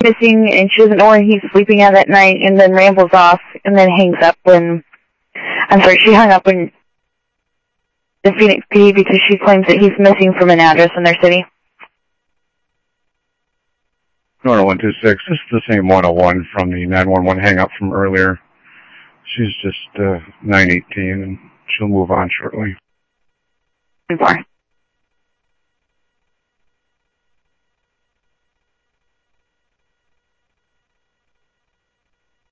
missing and she doesn't know where he's sleeping at that night, and then rambles off and then hangs up when, she hung up when the Phoenix PD because she claims that he's missing from an address in their city. Nora 126, this is the same 101 from the 911 hang-up from earlier. She's just 918, and she'll move on shortly. Bye.